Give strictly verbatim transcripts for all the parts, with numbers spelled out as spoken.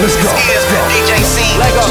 Let's go. This is the D J C. Let go.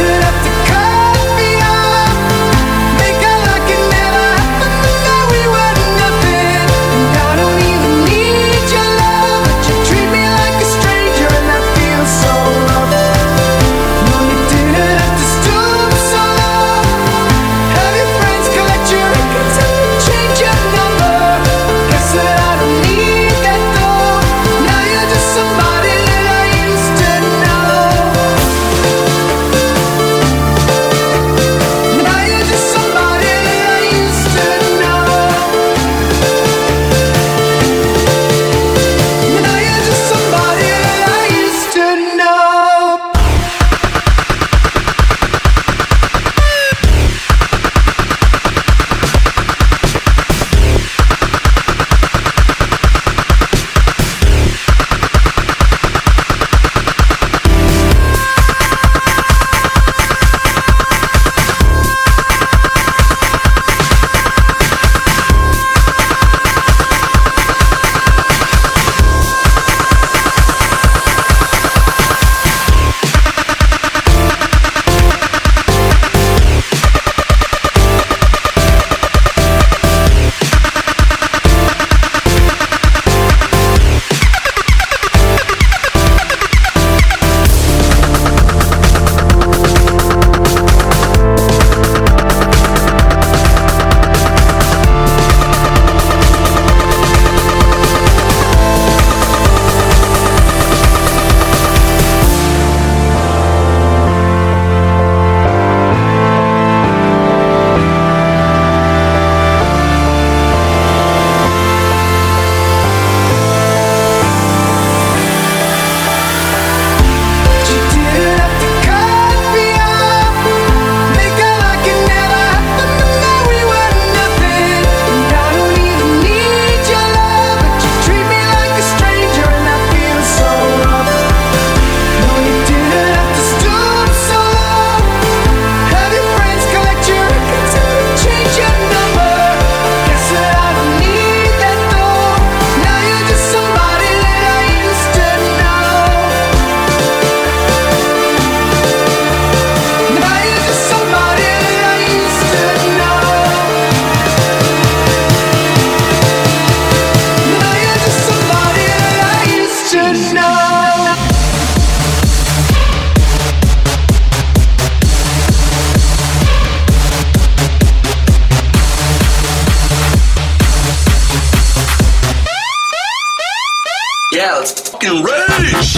Yeah, let's fucking rage!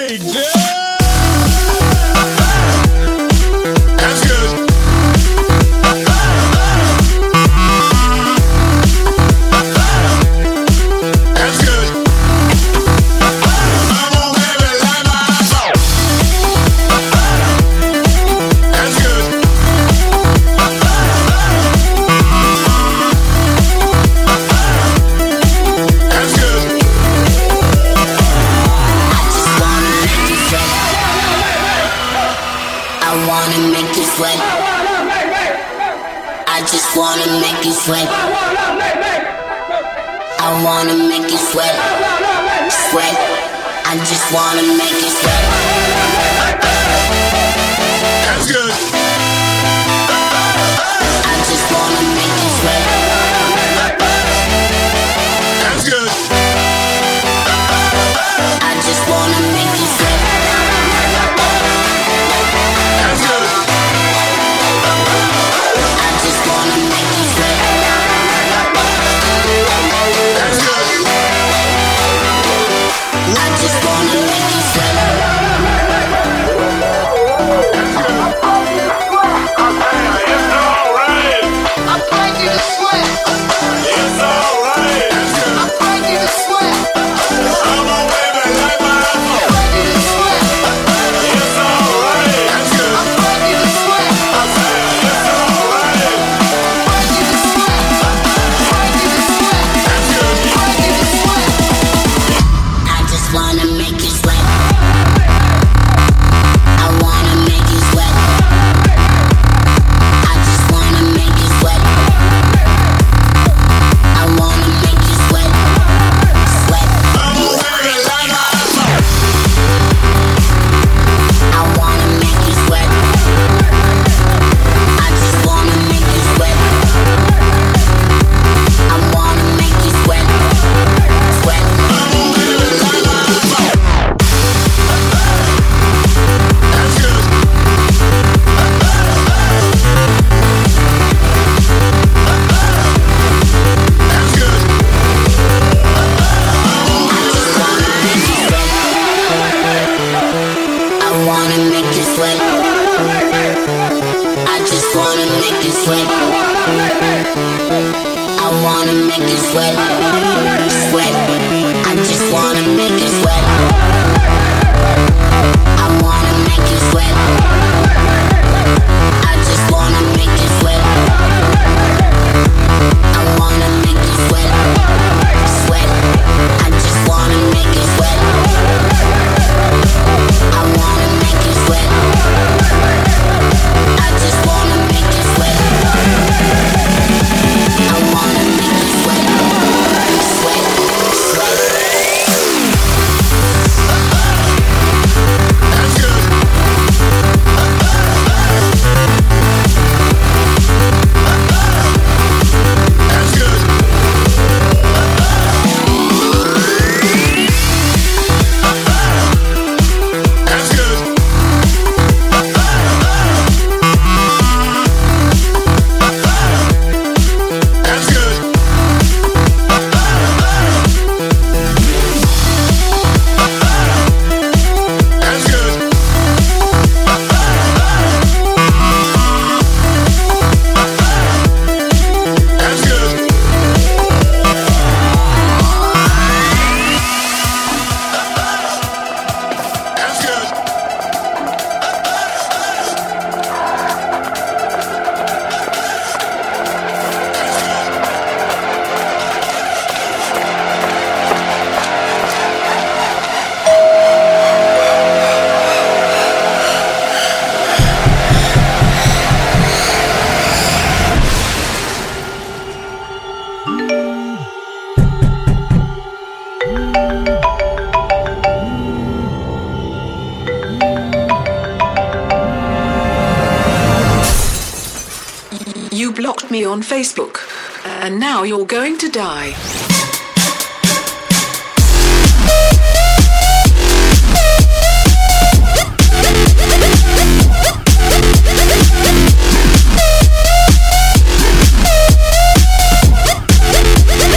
blocked me on Facebook, and now you're going to die.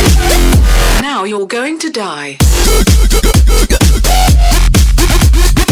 Now you're going to die.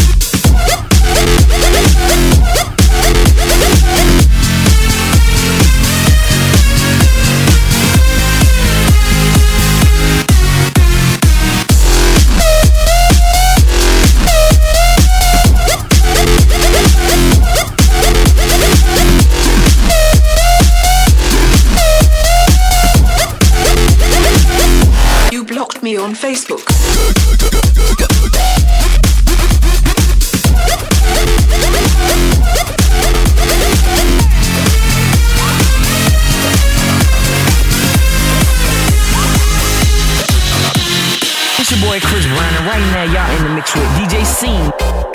scene.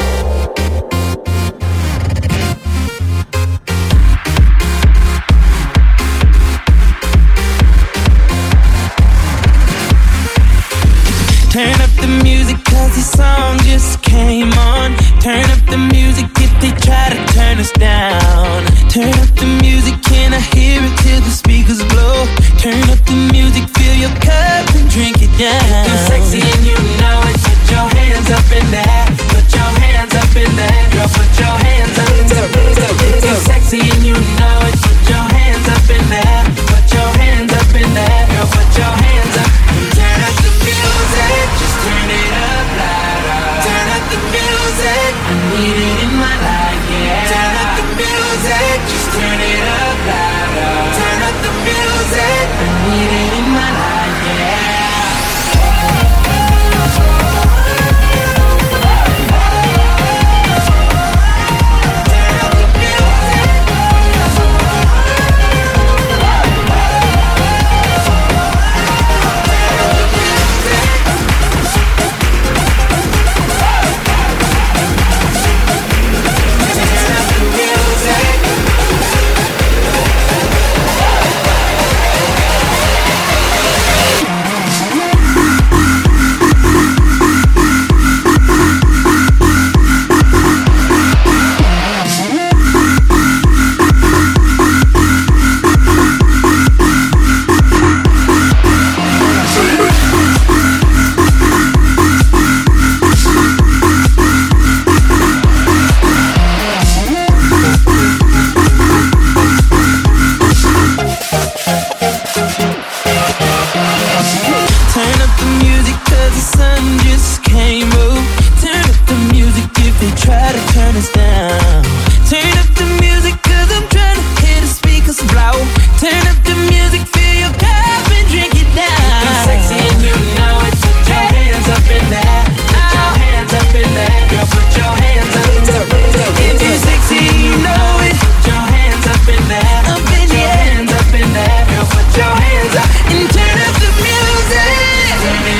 Turn up the music cause the song just came on. Turn up the music if they try to turn us down. Turn up the music, can I hear it till the speakers blow? Turn up the music, fill your cup and drink it down. You're sexy and you know it, put your hands up in there. Put your hands up in there. Girl, put your hands up in there. You're sexy and you know it, put your hands up in there. Put your hands up in there. Girl, put your hands up. Turn up the music, just turn it up louder. Turn up the music, I need it in my life, yeah. Turn up the music, just turn it up louder. Turn up the music, I need it in my life, yeah.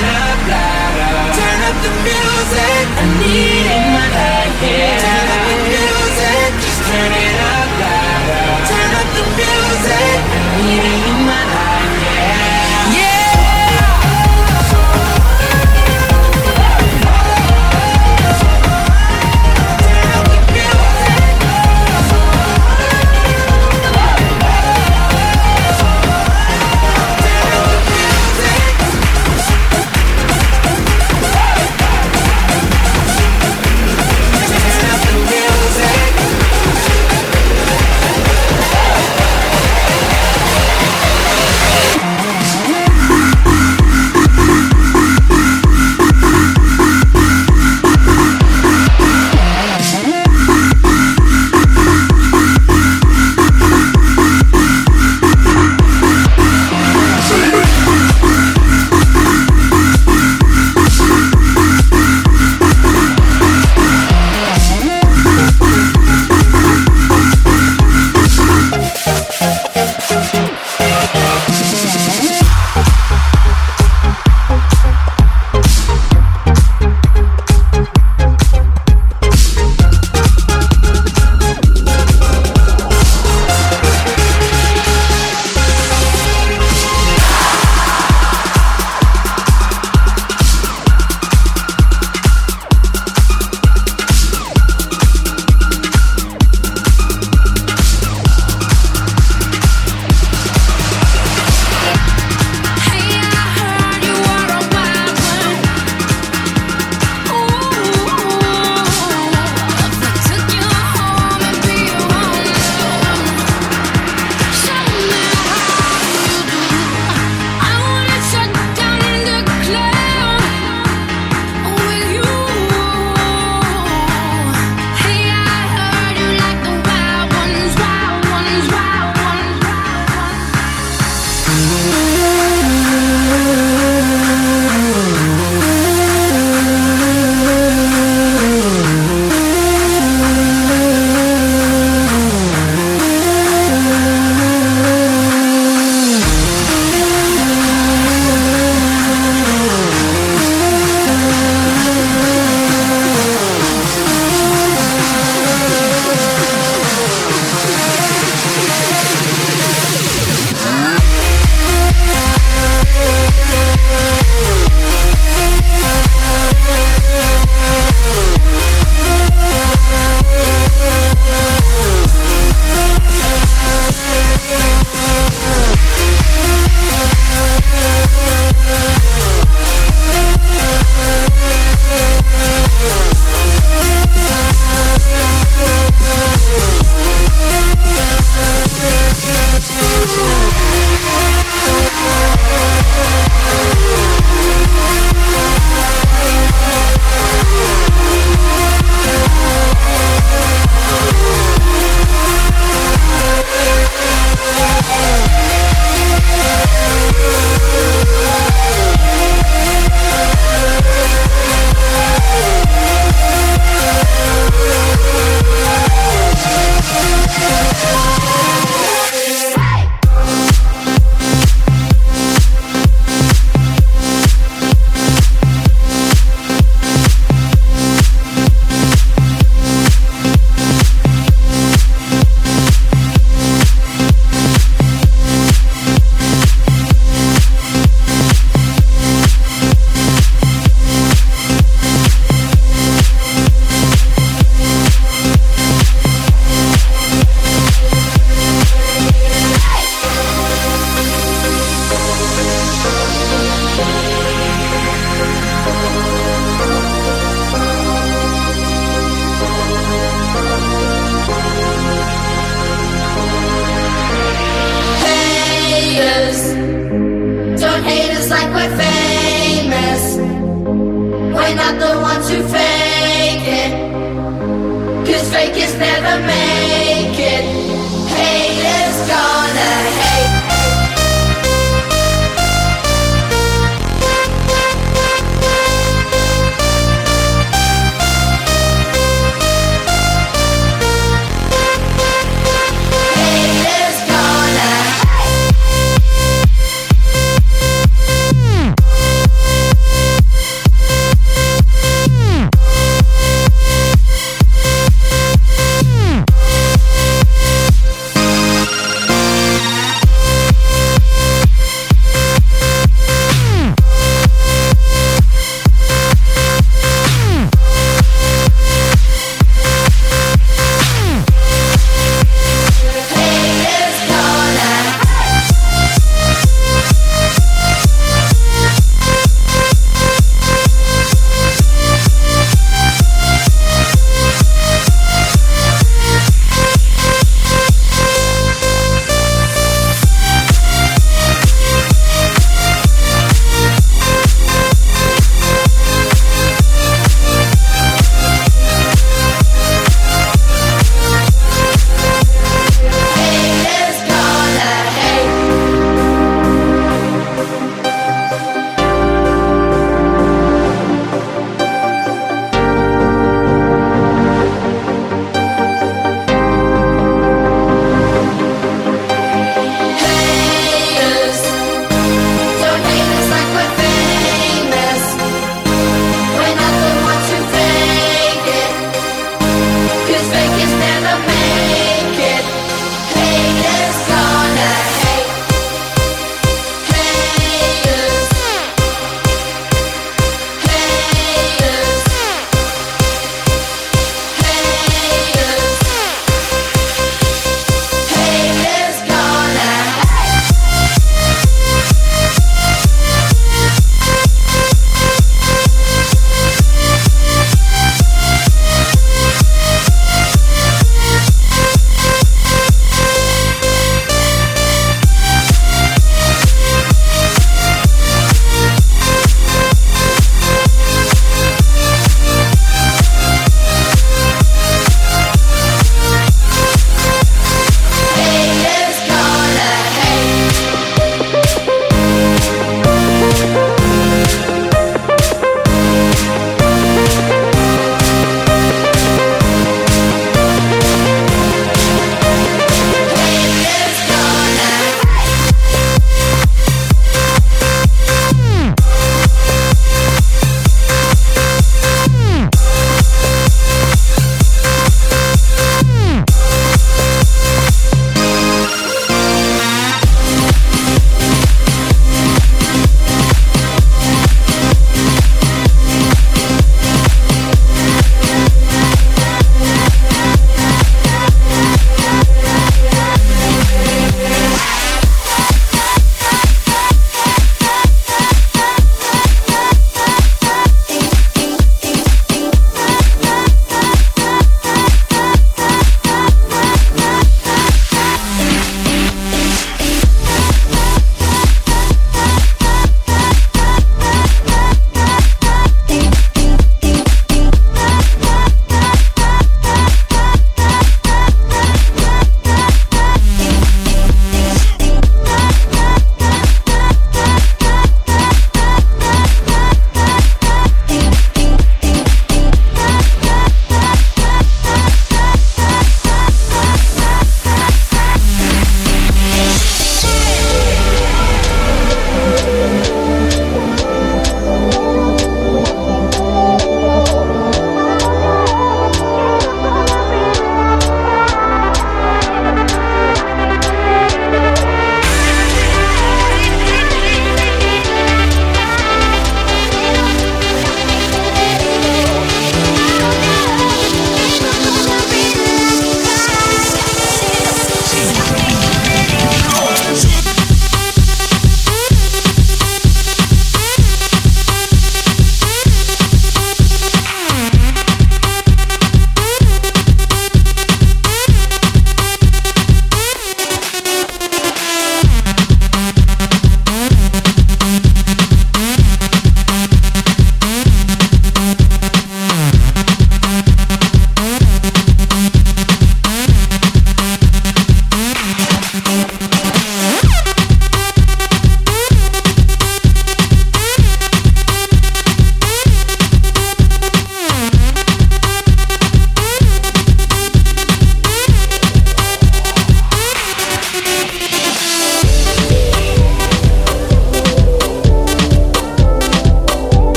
I need it in my life, yeah.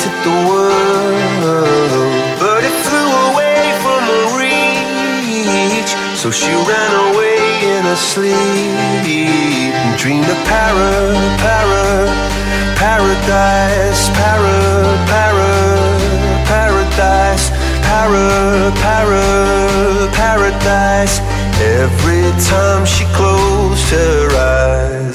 wanted the world, but it flew away from her reach. So she ran away in her sleep and dreamed of para, para, paradise, para, para, paradise, para, para, paradise. Every time she closed her eyes.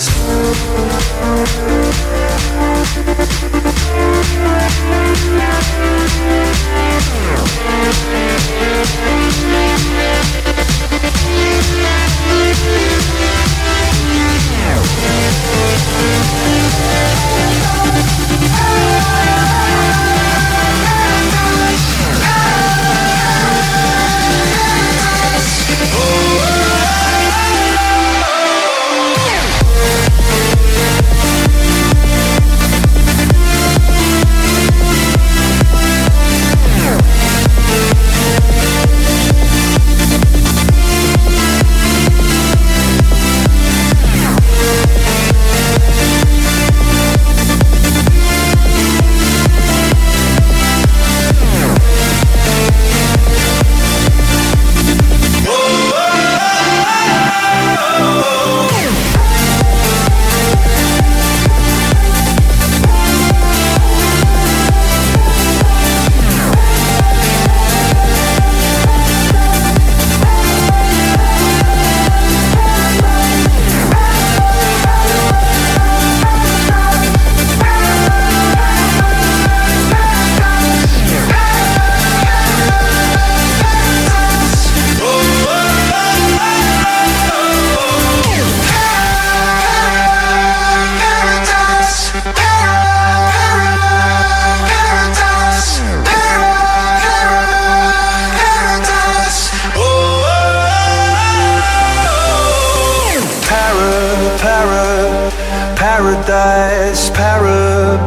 Paradise, para,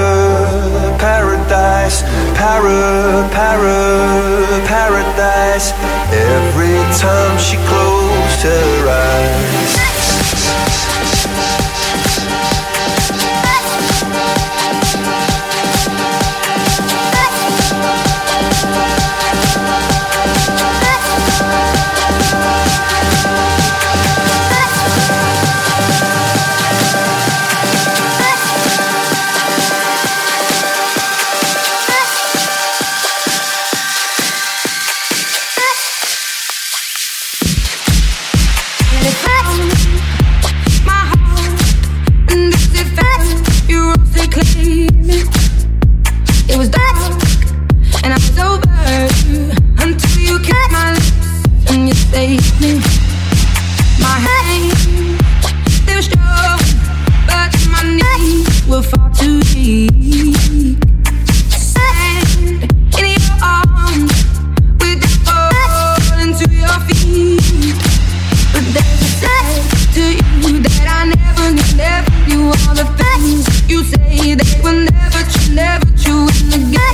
para, paradise, para, para, paradise. Every time she closed her eyes. You say they will never, never true again.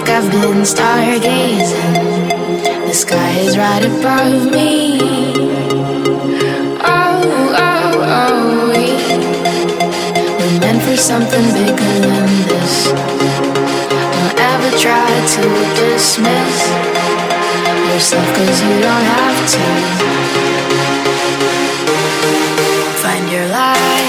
like I've been stargazing. The sky is right above me. Oh, oh, oh, we, we're meant for something bigger than this. Don't ever try to dismiss yourself, cause you don't have to. Find your light.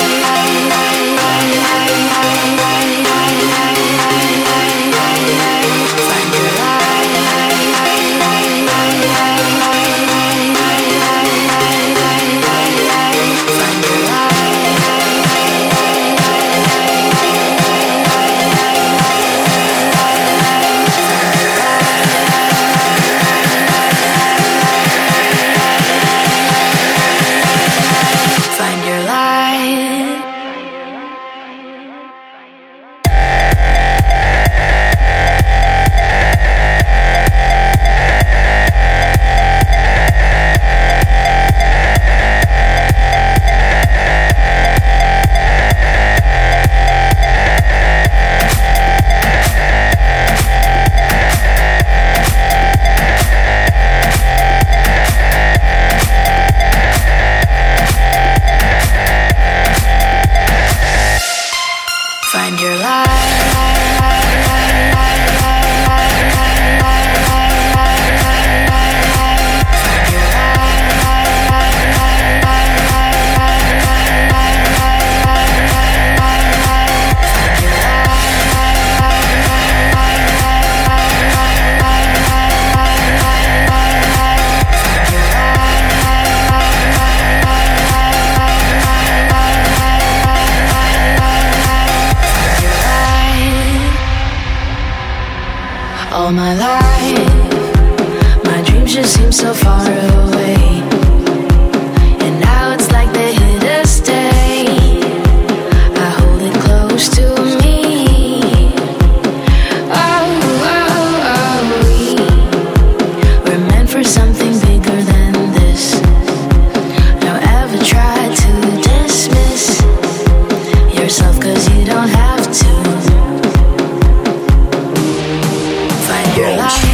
All my life, my dreams just seem so far away, and now it's like they hit a stay. I hold it close to me. Oh, oh, oh, we, we're meant for something bigger than this. Don't ever try to dismiss yourself, cause you don't have to. Your life.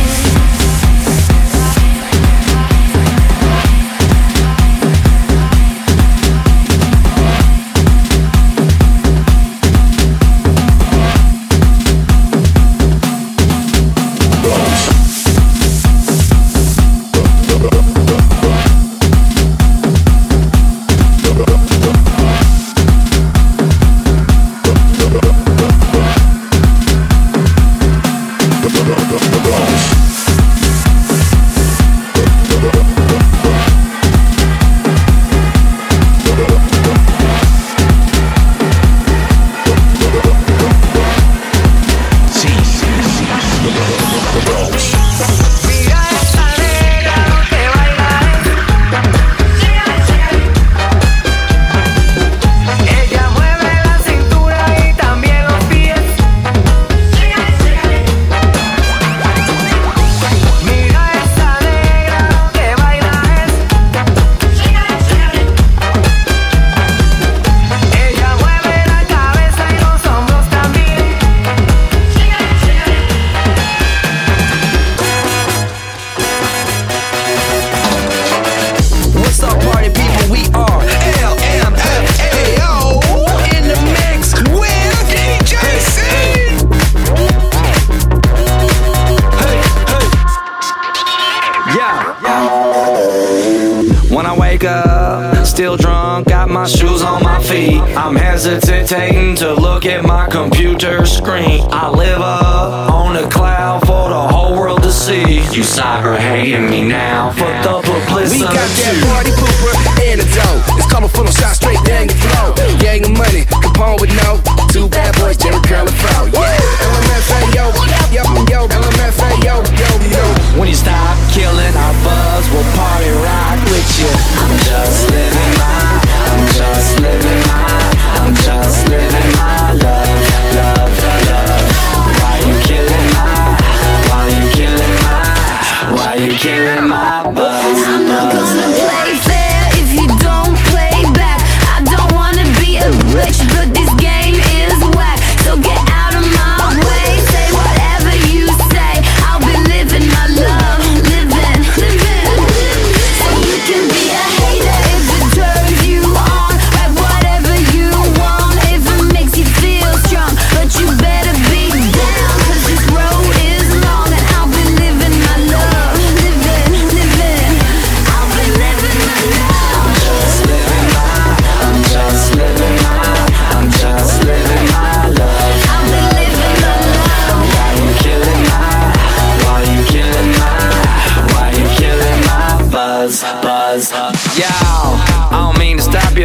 Still drunk, got my shoes on my feet. I'm hesitating to look at my computer screen. I live up on a cloud for the whole world to see. You cyber hating me now for the publicity. We got that party pooper antidote. It's colorful on shot straight down your throat. Gang of money, Capone with no. Two bad boys, Jerry Curl and Fro. Yeah, L M F A yo, yo, yo, L M F A yo, yo, yo. When you stop killing our buzz, we'll party rock with you. I'm just living my, I'm just living my, I'm just living my love, love, love. Why you killing my, why you killing my, why you killing my buzz? I'm not gonna play fair if you don't play back. I don't wanna be a bitch, but this game is whack. So get out of my way, say whatever you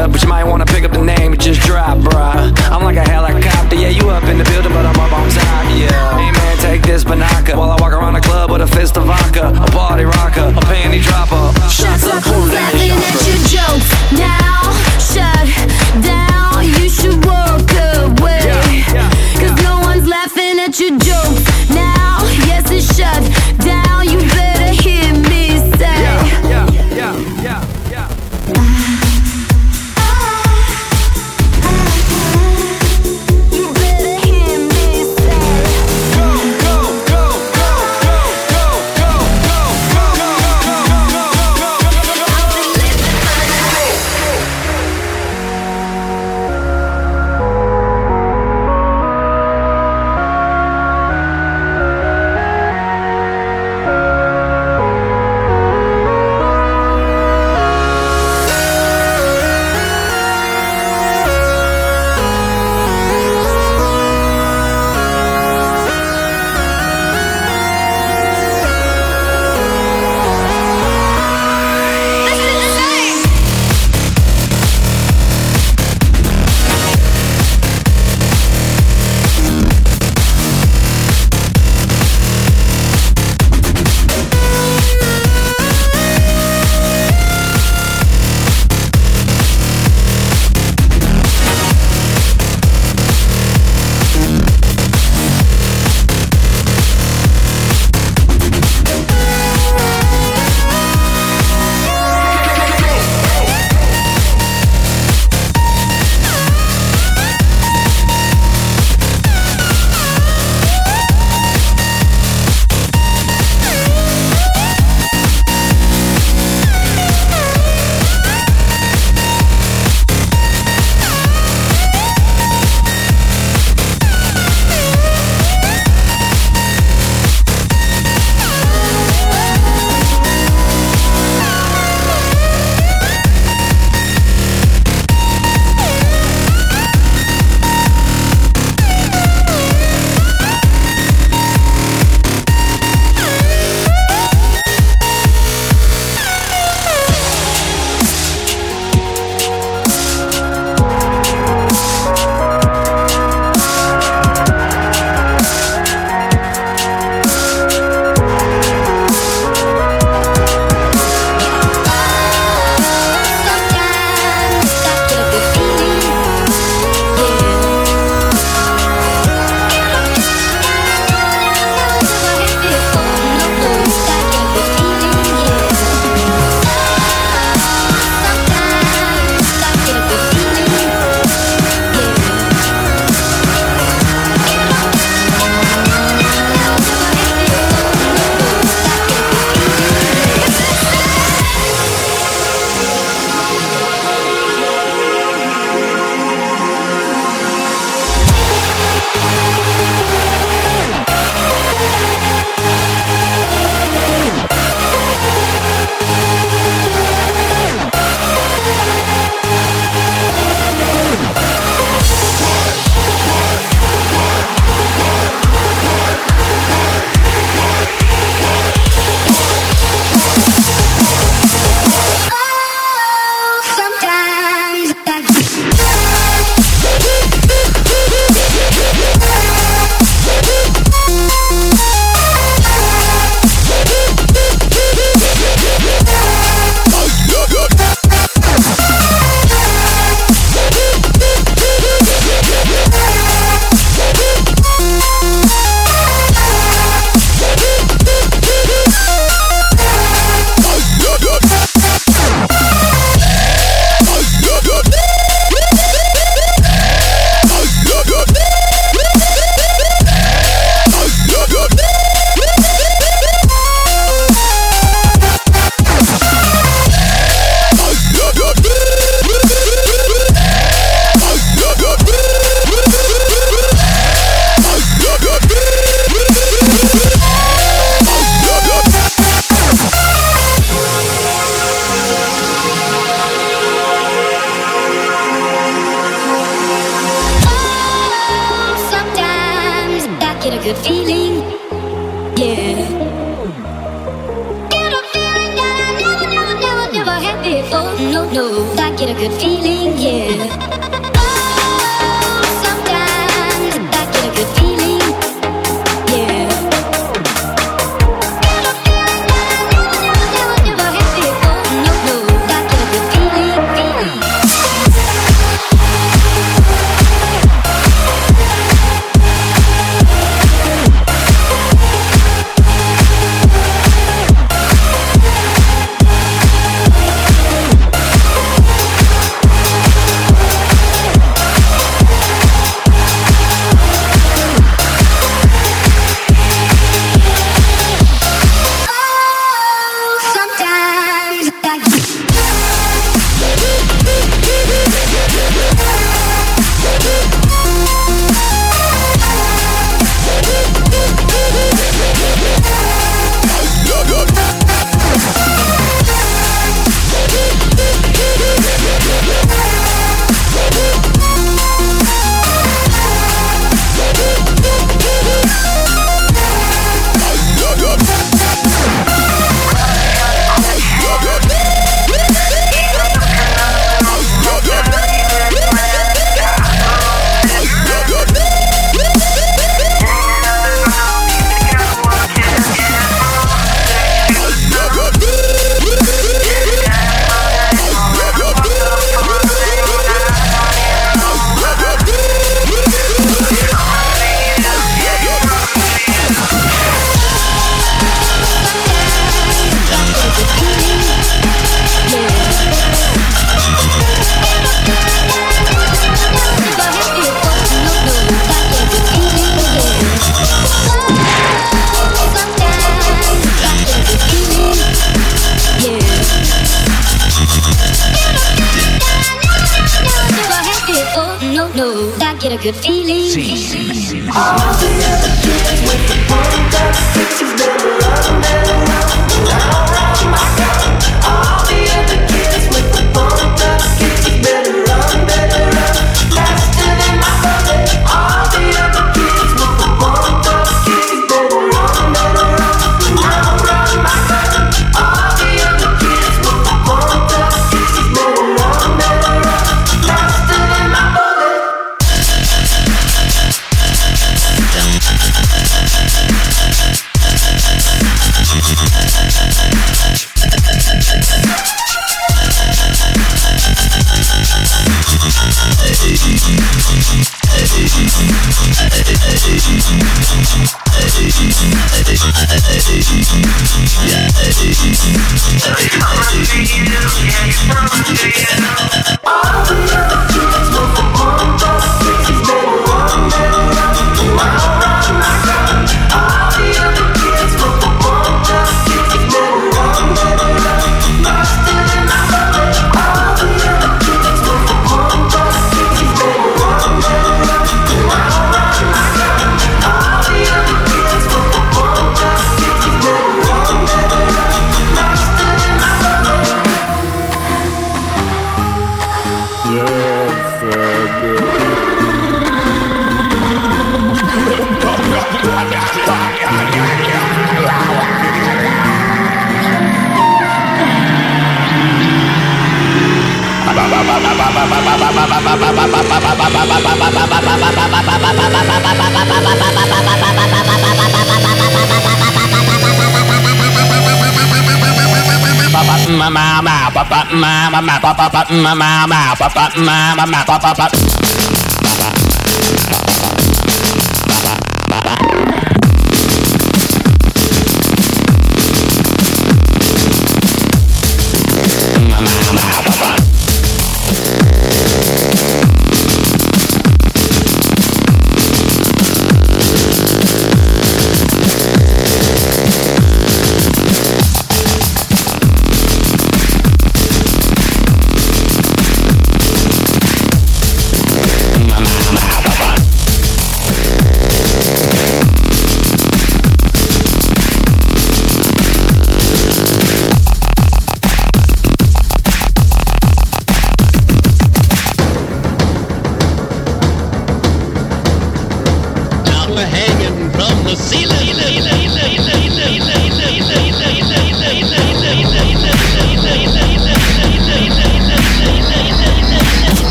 ya, but you might wanna pick up the name and just drop, bruh. I'm like a helicopter, yeah, you up in the building, but I'm up on top, yeah. Hey man, take this binocular while I walk around the club with a fist of vodka, a party rocker, a panty dropper. Shut up, who's laughing at your jokes? Now, shut down, you should walk away. Cause no one's laughing at your jokes. Now, yes, it's shut down, you better hear me say. Yeah, yeah, yeah, yeah, yeah. You better hear me say. Go, go, go, go, go, go, go, go, go. a good feeling, yeah. Oh, sometimes I get a good feeling, yeah. Never, never had before, no, no. I get a good feeling, feeling. Get a good feeling. Sí, sí, sí. All the other kids with the pumped up sixties better run, better run, round, round my gun. All the other kids with the pumped up sixties better run, better run, faster than my bullet. All the other kids with the pumped up sixties better run, better run, round, round my gun. All the other kids with the pumped up sixties better run, better run, faster than my bullet. Mama, papa, mama, papa, mama, papa, mama, papa.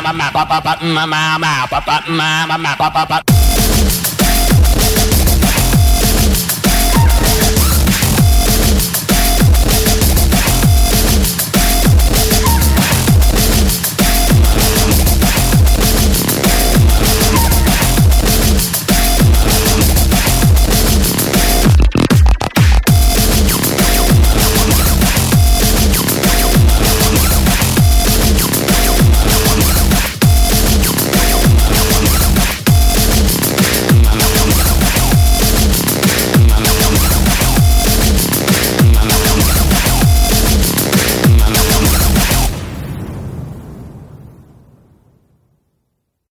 ma ma pa pa pa ma ma ma pa pa ma ma ma pa pa pa.